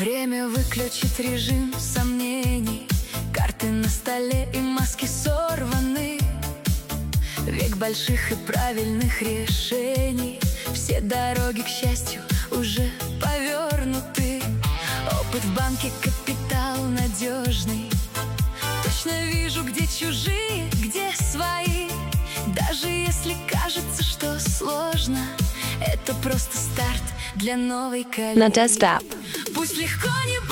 Время выключить режим сомнений. Карты на столе и маски сорваны. Век больших и правильных решений. Все дороги, к счастью, уже повернуты. Опыт в банке, капитал надежный. Точно вижу, где чужие, где свои. Даже если кажется, что сложно, это просто старт для новой колеи. На тест-ап. Пусть легко не